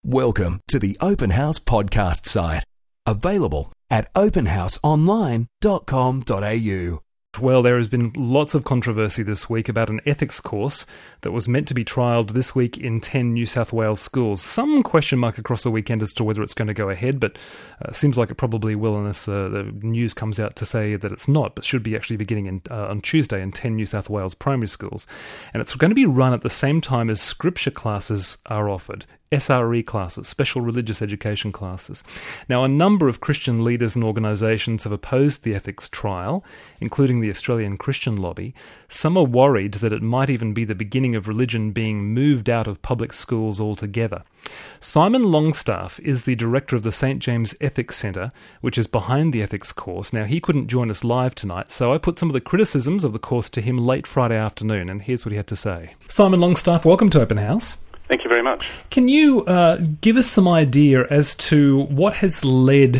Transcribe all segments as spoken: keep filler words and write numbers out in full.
Welcome to the Open House podcast site. Available at open house online dot com dot a u. Well, there has been lots of controversy this week about an ethics course that was meant to be trialled this week in ten New South Wales schools. Some question mark across the weekend as to whether it's going to go ahead, but uh, seems like it probably will unless uh, the news comes out to say that it's not, but should be actually beginning in, uh, on Tuesday in ten New South Wales primary schools. And it's going to be run at the same time as scripture classes are offered. S R E classes, special religious education classes. Now, a number of Christian leaders and organisations have opposed the ethics trial, including the Australian Christian Lobby. Some are worried that it might even be the beginning of religion being moved out of public schools altogether. Simon Longstaff is the director of the Saint James Ethics Centre, which is behind the ethics course. Now, he couldn't join us live tonight, so I put some of the criticisms of the course to him late Friday afternoon, and here's what he had to say. Simon Longstaff, welcome to Open House. Thank you very much. Can you uh, give us some idea as to what has led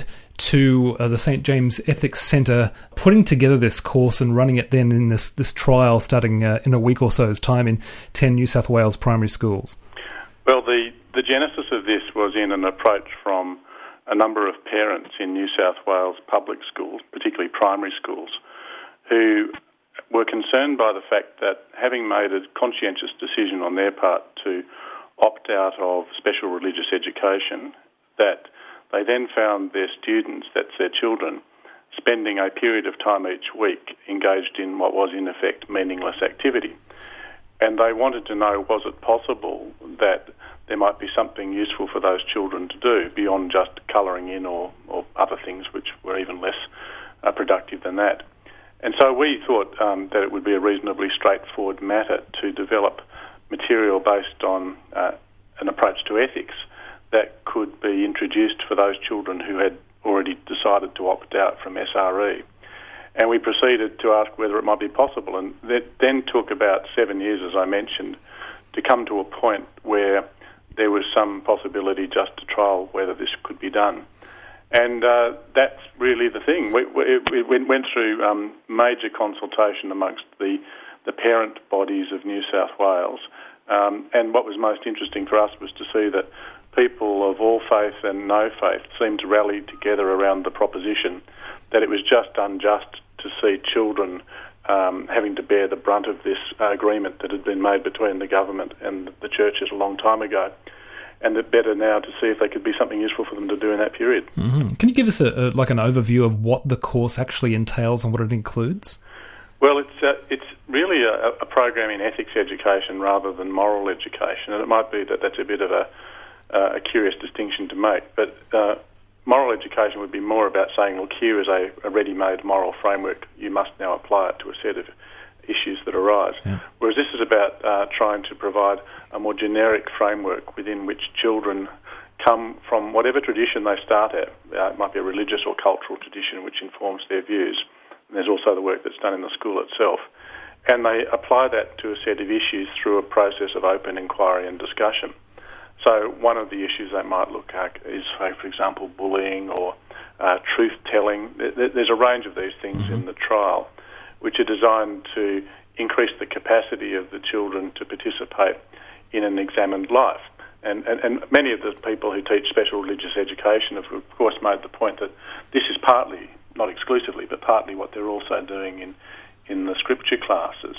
to uh, the Saint James Ethics Centre putting together this course and running it then in this, this trial starting uh, in a week or so's time in ten New South Wales primary schools? Well, the, the genesis of this was in an approach from a number of parents in New South Wales public schools, particularly primary schools, who were concerned by the fact that having made a conscientious decision on their part to opt out of special religious education, that they then found their students, that's their children, spending a period of time each week engaged in what was in effect meaningless activity. And they wanted to know, was it possible that there might be something useful for those children to do beyond just colouring in or, or other things which were even less uh, productive than that. And so we thought um, that it would be a reasonably straightforward matter to develop material based on uh, an approach to ethics that could be introduced for those children who had already decided to opt out from S R E. And we proceeded to ask whether it might be possible, and that then took about seven years, as I mentioned, to come to a point where there was some possibility just to trial whether this could be done. And uh, that's really the thing. We, we, we went through um, major consultation amongst the, the parent bodies of New South Wales. Um, and what was most interesting for us was to see that people of all faith and no faith seemed to rally together around the proposition that it was just unjust to see children um, having to bear the brunt of this uh, agreement that had been made between the government and the churches a long time ago. And that better now to see if there could be something useful for them to do in that period. Mm-hmm. Can you give us a, a, like an overview of what the course actually entails and what it includes? Well, it's uh, it's really a, a program in ethics education rather than moral education, and it might be that that's a bit of a, uh, a curious distinction to make. But uh, moral education would be more about saying, look, here is a, a ready-made moral framework. You must now apply it to a set of issues that arise. Yeah. Whereas this is about uh, trying to provide a more generic framework within which children come from whatever tradition they start at. Uh, it might be a religious or cultural tradition which informs their views. And there's also the work that's done in the school itself. And they apply that to a set of issues through a process of open inquiry and discussion. So one of the issues they might look at is, say, for example, bullying or uh, truth-telling. There's a range of these things mm-hmm. in the trial which are designed to increase the capacity of the children to participate in an examined life. And, and, and many of the people who teach special religious education have, of course, made the point that this is partly, not exclusively, but partly what they're also doing in, in the scripture classes,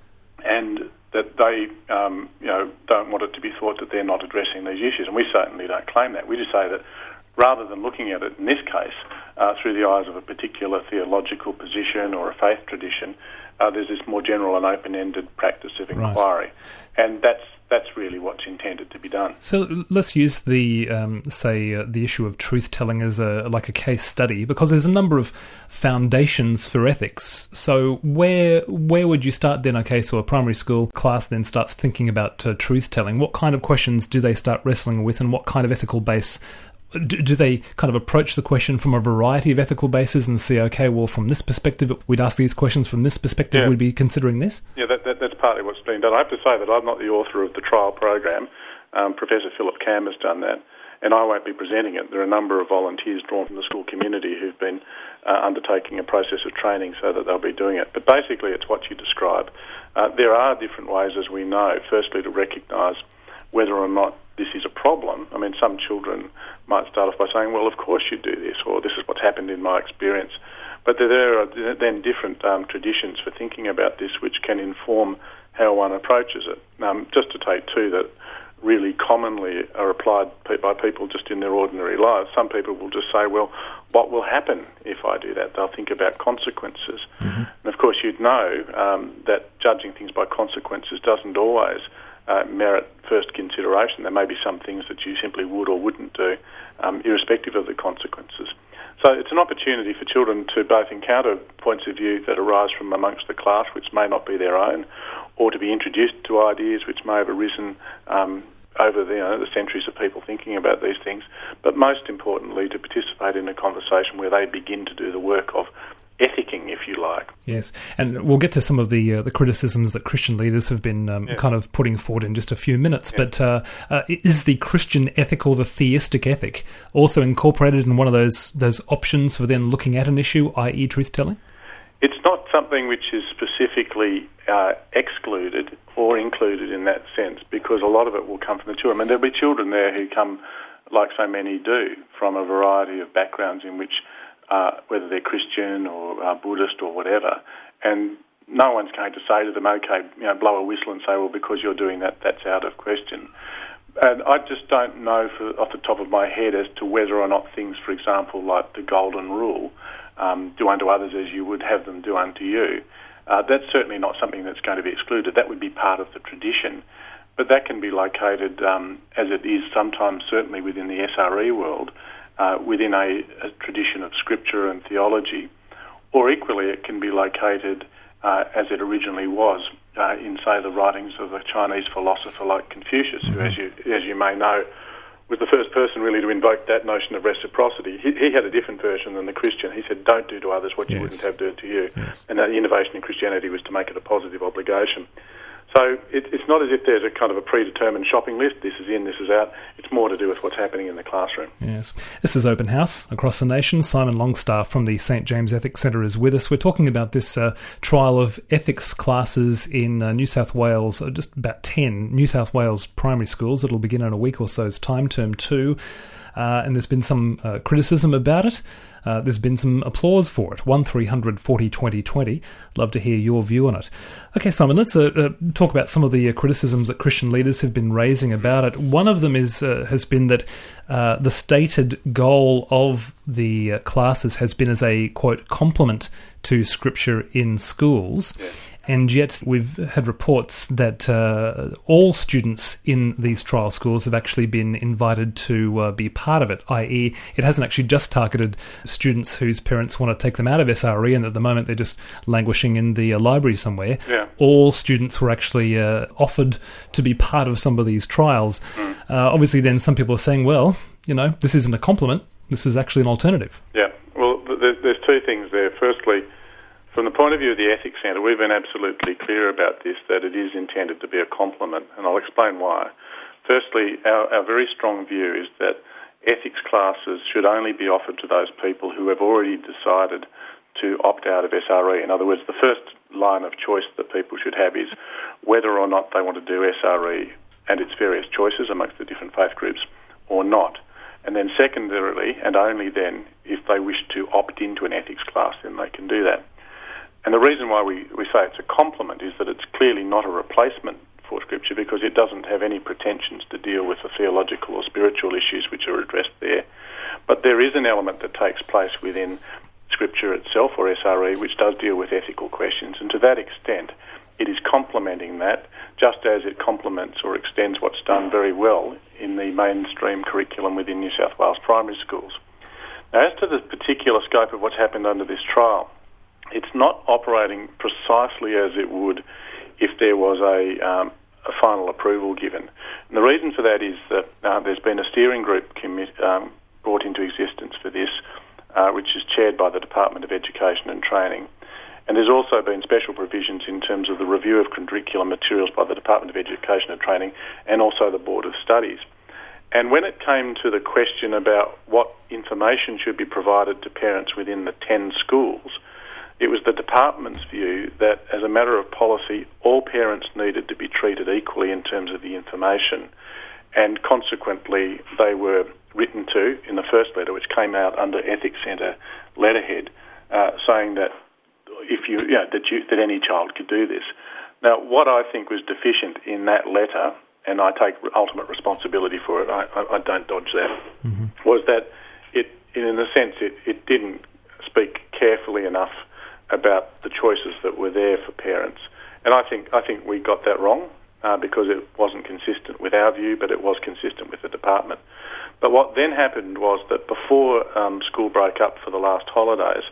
and that they um, you know, don't want it to be thought that they're not addressing these issues. And we certainly don't claim that. We just say that rather than looking at it, in this case, uh, through the eyes of a particular theological position or a faith tradition, uh, there's this more general and open-ended practice of inquiry. Right. And that's that's really what's intended to be done. So let's use the, um, say, uh, the issue of truth-telling as a like a case study, because there's a number of foundations for ethics. So where where would you start then? Okay, so a primary school class then starts thinking about uh, truth-telling. What kind of questions do they start wrestling with, and what kind of ethical base Do, do they kind of approach the question from a variety of ethical bases and say, okay, well, from this perspective, we'd ask these questions, from this perspective, yeah. we'd be considering this? Yeah, that, that, that's partly what's been done. I have to say that I'm not the author of the trial program. Um, Professor Philip Cam has done that, and I won't be presenting it. There are a number of volunteers drawn from the school community who've been uh, undertaking a process of training so that they'll be doing it. But basically, it's what you describe. Uh, there are different ways, as we know, firstly, to recognise whether or not this is a problem. I mean, some children might start off by saying, well, of course you do this, or this is what's happened in my experience. But there are then different um, traditions for thinking about this which can inform how one approaches it. Um, just to take two that really commonly are applied by people just in their ordinary lives. Some people will just say, well, what will happen if I do that? They'll think about consequences. Mm-hmm. And of course you'd know um, that judging things by consequences doesn't always uh, merit first consideration. There may be some things that you simply would or wouldn't do, um, irrespective of the consequences. So it's an opportunity for children to both encounter points of view that arise from amongst the class which may not be their own, or to be introduced to ideas which may have arisen um, over the, you know, the centuries of people thinking about these things, but most importantly to participate in a conversation where they begin to do the work of ethicking, if you like. Yes, and we'll get to some of the uh, the criticisms that Christian leaders have been um, yeah. kind of putting forward in just a few minutes. Yeah. But uh, uh, is the Christian ethic or the theistic ethic also incorporated in one of those those options for then looking at an issue, that is truth-telling? It's not something which is specifically uh, excluded or included in that sense, because a lot of it will come from the children. I mean, there'll be children there who come, like so many do, from a variety of backgrounds in which Uh, whether they're Christian or uh, Buddhist or whatever, and no one's going to say to them, okay, you know, blow a whistle and say, well, because you're doing that, that's out of question. And I just don't know for, off the top of my head as to whether or not things, for example, like the golden rule, um, do unto others as you would have them do unto you, uh, that's certainly not something that's going to be excluded. That would be part of the tradition. But that can be located, um, as it is sometimes certainly within the S R E world, Uh, within a, a tradition of scripture and theology, or equally it can be located uh, as it originally was uh, in, say, the writings of a Chinese philosopher like Confucius, mm-hmm. who, as you as you may know, was the first person really to invoke that notion of reciprocity. He, he had a different version than the Christian. He said, don't do to others what you yes. wouldn't have done to you. Yes. And the innovation in Christianity was to make it a positive obligation. So it, it's not as if there's a kind of a predetermined shopping list, this is in, this is out. It's more to do with what's happening in the classroom. Yes. This is Open House across the nation. Simon Longstaff from the Saint James Ethics Centre is with us. We're talking about this uh, trial of ethics classes in uh, New South Wales, uh, just about ten New South Wales primary schools. It'll begin in a week or so's time, term two. Uh, and there's been some uh, criticism about it. Uh, there's been some applause for it. one three hundred forty twenty twenty. Love to hear your view on it. Okay, Simon, let's uh, uh, talk about some of the uh, criticisms that Christian leaders have been raising about it. One of them is uh, has been that uh, the stated goal of the uh, classes has been as a, quote, complement to Scripture in schools. Yes. And yet we've had reports that uh, all students in these trial schools have actually been invited to uh, be part of it, that is it hasn't actually just targeted students whose parents want to take them out of S R E and at the moment they're just languishing in the uh, library somewhere. Yeah. All students were actually uh, offered to be part of some of these trials. Mm. Uh, obviously then some people are saying, well, you know, this isn't a complement, this is actually an alternative. Yeah, well, there's, there's two things there. Firstly, from the point of view of the Ethics Centre, we've been absolutely clear about this, that it is intended to be a complement, and I'll explain why. Firstly, our, our very strong view is that ethics classes should only be offered to those people who have already decided to opt out of S R E. In other words, the first line of choice that people should have is whether or not they want to do S R E and its various choices amongst the different faith groups or not. And then secondarily, and only then, if they wish to opt into an ethics class, then they can do that. And the reason why we, we say it's a complement is that it's clearly not a replacement for Scripture, because it doesn't have any pretensions to deal with the theological or spiritual issues which are addressed there. But there is an element that takes place within Scripture itself, or S R E, which does deal with ethical questions, and to that extent it is complementing that, just as it complements or extends what's done very well in the mainstream curriculum within New South Wales primary schools. Now, as to the particular scope of what's happened under this trial, it's not operating precisely as it would if there was a, um, a final approval given. And the reason for that is that uh, there's been a steering group commi- um, brought into existence for this, uh, which is chaired by the Department of Education and Training. And there's also been special provisions in terms of the review of curriculum materials by the Department of Education and Training and also the Board of Studies. And when it came to the question about what information should be provided to parents within the ten schools, it was the department's view that, as a matter of policy, all parents needed to be treated equally in terms of the information. and consequently they were written to in the first letter, which came out under Ethics Centre letterhead, uh, saying that if you, you know, that you, that any child could do this. Now, what I think was deficient in that letter, and I take ultimate responsibility for it, I, I, I don't dodge that, mm-hmm. was that it, in a sense, it, it didn't speak carefully enough about the choices that were there for parents. And I think I think we got that wrong uh, because it wasn't consistent with our view, but it was consistent with the department. But what then happened was that before um, school broke up for the last holidays,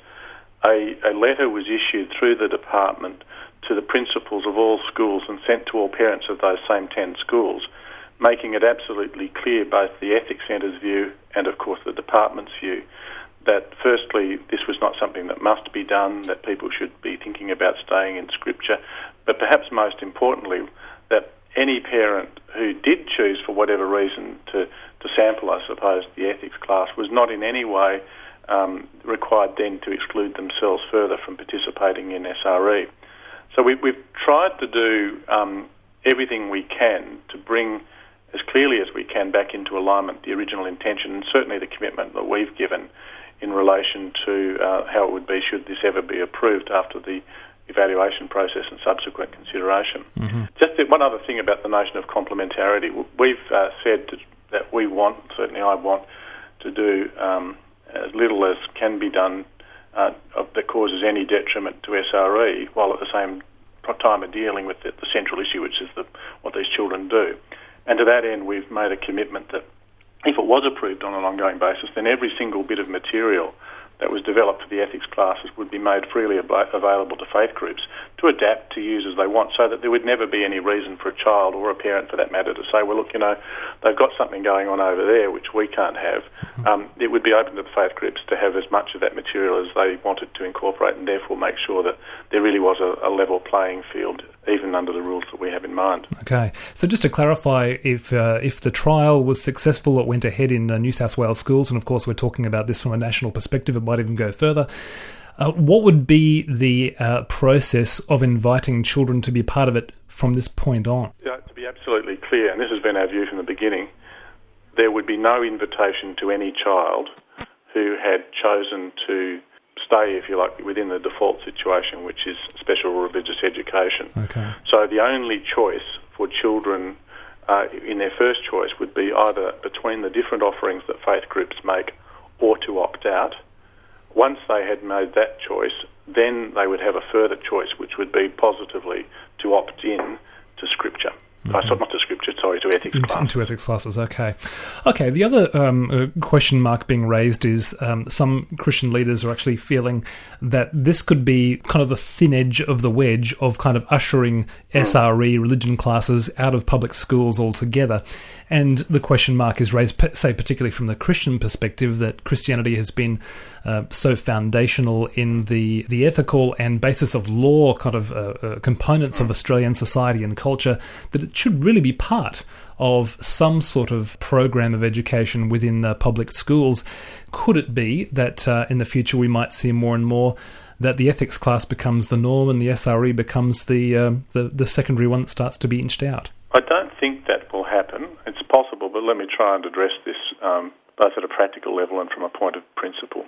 a, a letter was issued through the department to the principals of all schools and sent to all parents of those same ten schools, making it absolutely clear, both the Ethics Centre's view and, of course, the department's view, that firstly, this was not something that must be done, that people should be thinking about staying in Scripture, but perhaps most importantly, that any parent who did choose, for whatever reason, to, to sample, I suppose, the ethics class was not in any way um, required then to exclude themselves further from participating in S R E. So we, we've tried to do um, everything we can to bring as clearly as we can back into alignment the original intention, and certainly the commitment that we've given in relation to uh, how it would be should this ever be approved after the evaluation process and subsequent consideration. Mm-hmm. Just one other thing about the notion of complementarity. We've uh, said to, that we want, certainly I want, to do um, as little as can be done uh, that causes any detriment to S R E, while at the same time are dealing with the, the central issue, which is the, what these children do. And to that end, we've made a commitment that if it was approved on an ongoing basis, then every single bit of material that was developed for the ethics classes would be made freely ab- available to faith groups to adapt to use as they want, so that there would never be any reason for a child or a parent for that matter to say, well, look, you know, they've got something going on over there which we can't have. Um, it would be open to the faith groups to have as much of that material as they wanted to incorporate, and therefore make sure that there really was a, a level playing field, even under the rules that we have in mind. Okay, so just to clarify, if uh, if the trial was successful, it went ahead in uh, New South Wales schools, and of course we're talking about this from a national perspective, it might even go further, uh, what would be the uh, process of inviting children to be part of it from this point on? Yeah, to be absolutely clear, and this has been our view from the beginning, there would be no invitation to any child who had chosen to stay, if you like, within the default situation, which is special religious education. Okay. So the only choice for children uh, in their first choice would be either between the different offerings that faith groups make or to opt out. Once they had made that choice, then they would have a further choice, which would be positively to opt in to Scripture. Mm-hmm. Oh, sorry, not to Scripture, sorry, to ethics into, classes. Into ethics classes, okay. Okay, the other um, uh, question mark being raised is um, some Christian leaders are actually feeling that this could be kind of the thin edge of the wedge of kind of ushering mm. S R E, religion classes, out of public schools altogether. And the question mark is raised, say, particularly from the Christian perspective, that Christianity has been uh, so foundational in the, the ethical and basis of law kind of uh, uh, components of Australian society and culture, that it should really be part of some sort of program of education within the public schools. Could it be that uh, in the future we might see more and more that the ethics class becomes the norm and the S R E becomes the, uh, the, the secondary one that starts to be inched out? I don't think that will happen. It's possible, but let me try and address this um, both at a practical level and from a point of principle.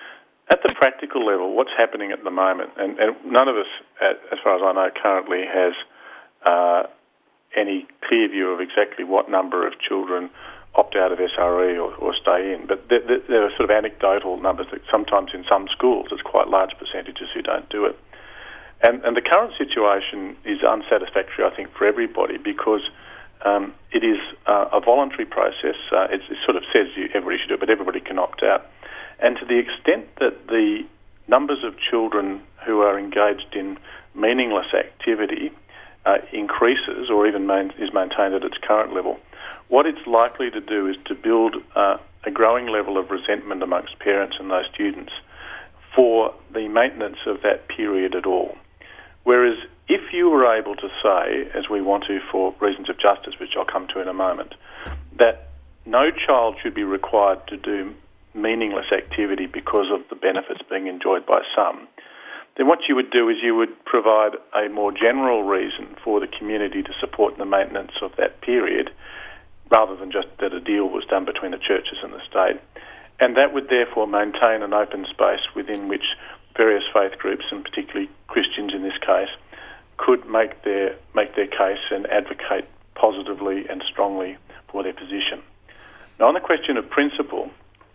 At the practical level, what's happening at the moment, and, and none of us, as far as I know, currently has uh, any clear view of exactly what number of children opt out of S R E or, or stay in, but there, there are sort of anecdotal numbers that sometimes in some schools it's quite large percentages who don't do it. And, and the current situation is unsatisfactory, I think, for everybody, because um, it is uh, a voluntary process. Uh, it, it sort of says you, everybody should do it, but everybody can opt out. And to the extent that the numbers of children who are engaged in meaningless activity uh, increases or even main, is maintained at its current level, what it's likely to do is to build uh, a growing level of resentment amongst parents and those students for the maintenance of that period at all. Whereas if you were able to say, as we want to for reasons of justice, which I'll come to in a moment, that no child should be required to do meaningless activity because of the benefits being enjoyed by some, then what you would do is you would provide a more general reason for the community to support the maintenance of that period, rather than just that a deal was done between the churches and the state. And that would therefore maintain an open space within which various faith groups, and particularly Christians in this case, could make their make their case and advocate positively and strongly for their position. Now, on the question of principle,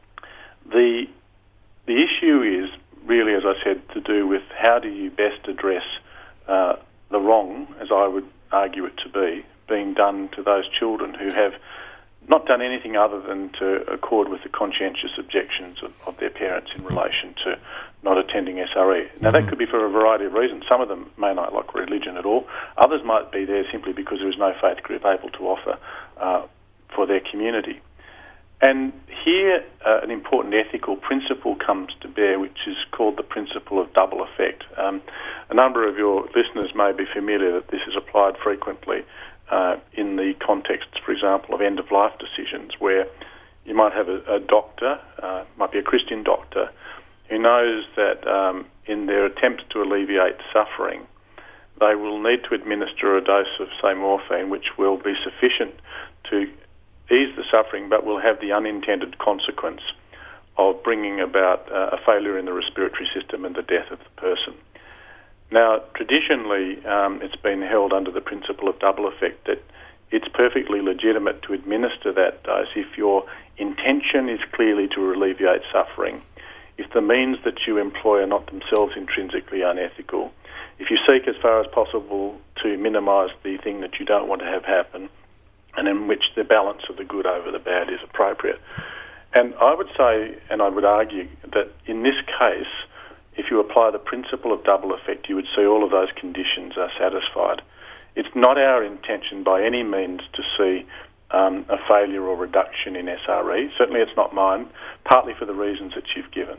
the the issue is really, as I said, to do with how do you best address uh, the wrong, as I would argue it to be, being done to those children who have not done anything other than to accord with the conscientious objections of, of their parents in relation to not attending S R E. Now, that could be for a variety of reasons. Some of them may not like religion at all. Others might be there simply because there is no faith group able to offer uh, for their community. And here uh, an important ethical principle comes to bear, which is called the principle of double effect. Um, a number of your listeners may be familiar that this is applied frequently uh, in the context, for example, of end-of-life decisions, where you might have a, a doctor, uh, might be a Christian doctor, who knows that um, in their attempts to alleviate suffering, they will need to administer a dose of, say, morphine, which will be sufficient to ease the suffering, but will have the unintended consequence of bringing about uh, a failure in the respiratory system and the death of the person. Now, traditionally, um, it's been held under the principle of double effect that it's perfectly legitimate to administer that dose if your intention is clearly to alleviate suffering, if the means that you employ are not themselves intrinsically unethical, if you seek as far as possible to minimise the thing that you don't want to have happen, and in which the balance of the good over the bad is appropriate. And I would say, and I would argue, that in this case, if you apply the principle of double effect, you would see all of those conditions are satisfied. It's not our intention by any means to see um, a failure or reduction in S R E. Certainly it's not mine, partly for the reasons that you've given.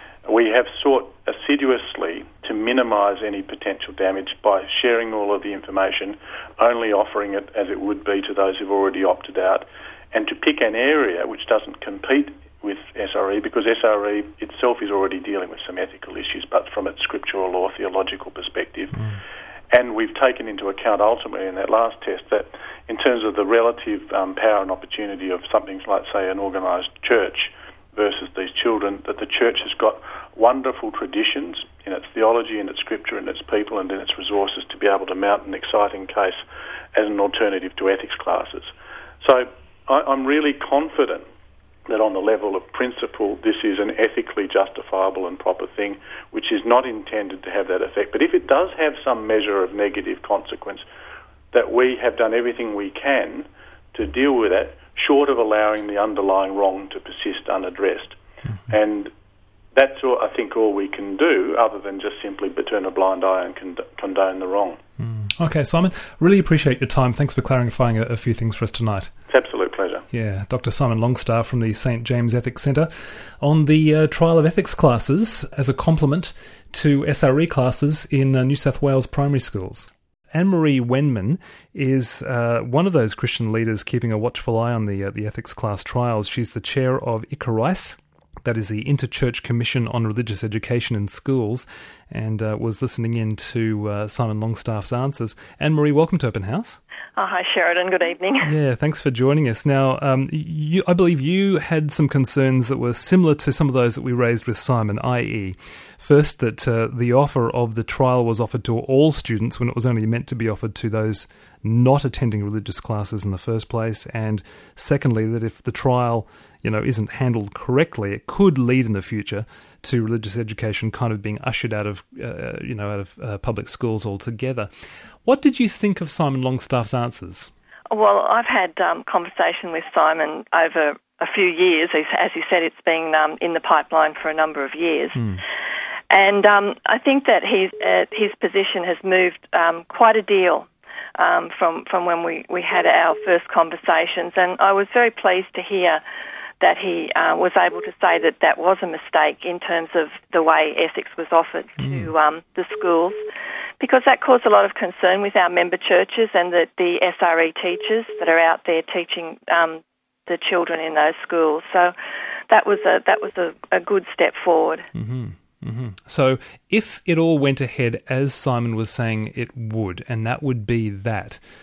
We have sought assiduously to minimise any potential damage by sharing all of the information, only offering it as it would be to those who've already opted out, and to pick an area which doesn't compete with S R E, because S R E itself is already dealing with some ethical issues, but from its scriptural or theological perspective. Mm. And we've taken into account ultimately in that last test that in terms of the relative um, power and opportunity of something like, say, an organised church versus these children, that the church has got wonderful traditions in its theology, in its scripture, in its people, and in its resources to be able to mount an exciting case as an alternative to ethics classes. So I, I'm really confident that on the level of principle, this is an ethically justifiable and proper thing, which is not intended to have that effect. But if it does have some measure of negative consequence, that we have done everything we can to deal with it, short of allowing the underlying wrong to persist unaddressed. Mm-hmm. And that's, all, I think, all we can do, other than just simply turn a blind eye and cond- condone the wrong. Mm. Okay, Simon, really appreciate your time. Thanks for clarifying a, a few things for us tonight. It's an absolute pleasure. Yeah, Doctor Simon Longstaff from the Saint James Ethics Centre on the uh, trial of ethics classes as a complement to S R E classes in uh, New South Wales primary schools. Anne-Marie Wenman is uh, one of those Christian leaders keeping a watchful eye on the uh, the ethics class trials. She's the chair of ICARICE, that is the Interchurch Commission on Religious Education in Schools, and uh, was listening in to uh, Simon Longstaff's answers. Anne-Marie, welcome to Open House. Oh, hi, Sheridan. Good evening. Yeah, thanks for joining us. Now, um, you, I believe you had some concerns that were similar to some of those that we raised with Simon, that is, first, that uh, the offer of the trial was offered to all students when it was only meant to be offered to those not attending religious classes in the first place, and secondly, that if the trial, you know, isn't handled correctly, it could lead in the future to religious education kind of being ushered out of, uh, you know, out of uh, public schools altogether. What did you think of Simon Longstaff's answers? Well, I've had um, conversation with Simon over a few years. As you said, it's been um, in the pipeline for a number of years. Mm. And um, I think that his, uh, his position has moved um, quite a deal um, from, from when we, we had our first conversations. And I was very pleased to hear that he uh, was able to say that that was a mistake in terms of the way ethics was offered mm. to um, the schools, because that caused a lot of concern with our member churches and the, the S R E teachers that are out there teaching um, the children in those schools. So that was a that was a, a good step forward. Mm-hmm. Mm-hmm. So if it all went ahead as Simon was saying it would, and that would be that,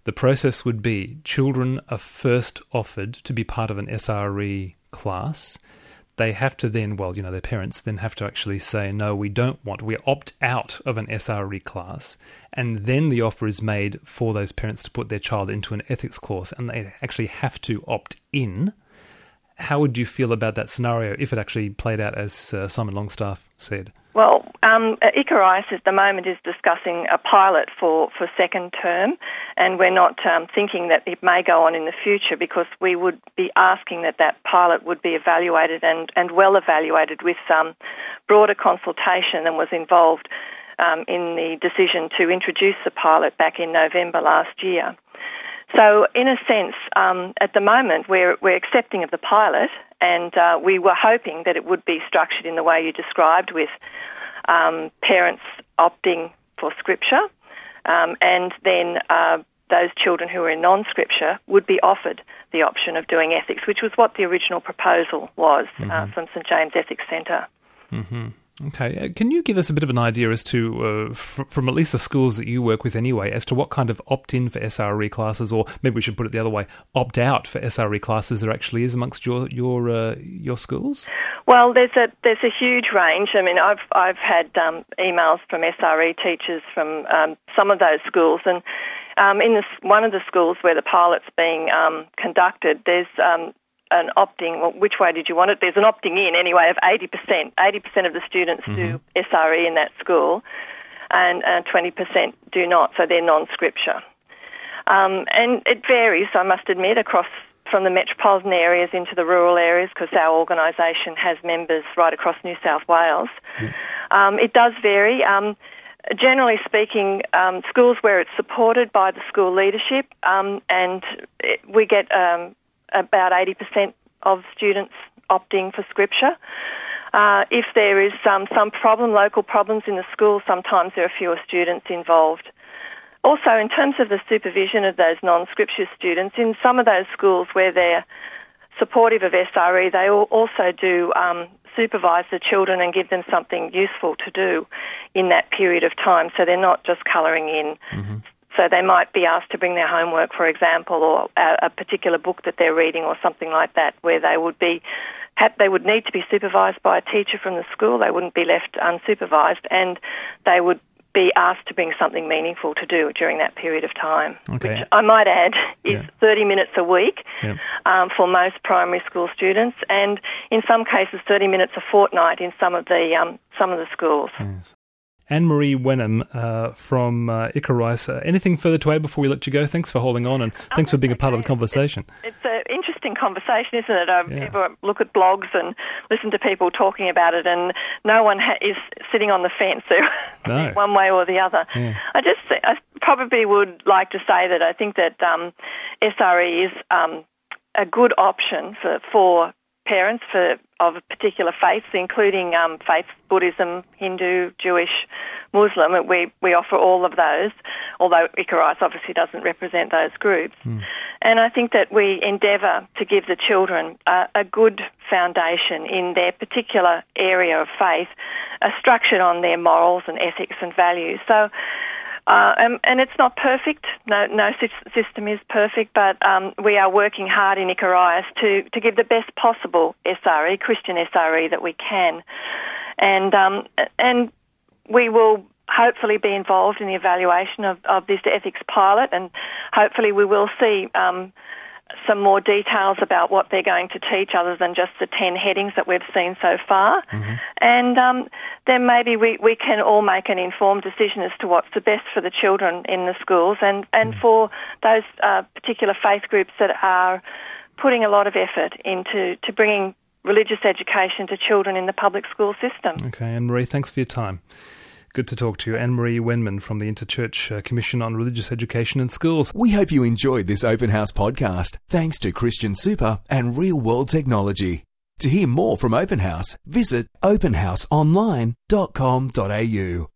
the process would be children are first offered to be part of an S R E class. They have to then, well, you know, their parents then have to actually say, no, we don't want, we opt out of an S R E class. And then the offer is made for those parents to put their child into an ethics course, and they actually have to opt in. How would you feel about that scenario if it actually played out as uh, Simon Longstaff said? Well, um, Icarus at the moment is discussing a pilot for, for second term, and we're not um, thinking that it may go on in the future, because we would be asking that that pilot would be evaluated and, and well evaluated with um, broader consultation than was involved um, in the decision to introduce the pilot back in November last year. So, in a sense, um, at the moment, we're we're accepting of the pilot, and uh, we were hoping that it would be structured in the way you described, with um, parents opting for Scripture, um, and then uh, those children who are in non-Scripture would be offered the option of doing ethics, which was what the original proposal was mm-hmm. uh, from St James Ethics Centre. Mm-hmm. Okay. Uh, can you give us a bit of an idea as to, uh, f- from at least the schools that you work with anyway, as to what kind of opt-in for S R E classes, or maybe we should put it the other way, opt-out for S R E classes there actually is amongst your your uh, your schools? Well, there's a there's a huge range. I mean, I've I've had um, emails from S R E teachers from um, some of those schools, and um, in this, one of the schools where the pilot's being um, conducted, there's um, an opting, well, which way did you want it? There's an opting in anyway of eighty percent. eighty percent of the students mm-hmm. do S R E in that school, and uh, twenty percent do not, so they're non-Scripture. Um, and it varies, I must admit, across from the metropolitan areas into the rural areas, because our organisation has members right across New South Wales. Mm-hmm. Um, it does vary. Um, Generally speaking, um, schools where it's supported by the school leadership, um, and it, we get um, about eighty percent of students opting for Scripture. Uh, if there is um, some problem, local problems in the school, sometimes there are fewer students involved. Also, in terms of the supervision of those non-Scripture students, in some of those schools where they're supportive of S R E, they also do um, supervise the children and give them something useful to do in that period of time, so they're not just colouring in. Mm-hmm. So they might be asked to bring their homework, for example, or a, a particular book that they're reading or something like that, where they would be, they would need to be supervised by a teacher from the school. They wouldn't be left unsupervised, and they would be asked to bring something meaningful to do during that period of time, okay. which I might add is yeah. thirty minutes a week yeah. um, for most primary school students, and in some cases thirty minutes a fortnight in some of the um, some of the schools. Yes. Anne-Marie Wenham uh, from uh, Icarus. Uh, anything further to add before we let you go? Thanks for holding on, and thanks for being a part of the conversation. It's, it's an interesting conversation, isn't it? I yeah. people look at blogs and listen to people talking about it, and no one ha- is sitting on the fence no. one way or the other. Yeah. I just I probably would like to say that I think that um, S R E is um, a good option for for parents for of particular faiths, including um, faiths, Buddhism, Hindu, Jewish, Muslim. We we offer all of those, although Icarus obviously doesn't represent those groups. Mm. And I think that we endeavour to give the children a, a good foundation in their particular area of faith, uh, structured on their morals and ethics and values. So. Uh, and, and it's not perfect. No, no system is perfect, but um, we are working hard in Icarus to, to give the best possible S R E, Christian S R E, that we can, and um, and we will hopefully be involved in the evaluation of, of this ethics pilot, and hopefully we will see um, some more details about what they're going to teach other than just the ten headings that we've seen so far. Mm-hmm. And um, then maybe we, we can all make an informed decision as to what's the best for the children in the schools and, and mm-hmm. for those uh, particular faith groups that are putting a lot of effort into to bringing religious education to children in the public school system. Okay, Anne-Marie, thanks for your time. Good to talk to you. Anne-Marie Wenham from the Interchurch uh, Commission on Religious Education in Schools. We hope you enjoyed this Open House podcast, thanks to Christian Super and Real World Technology. To hear more from Open House, visit open house online dot com dot a u.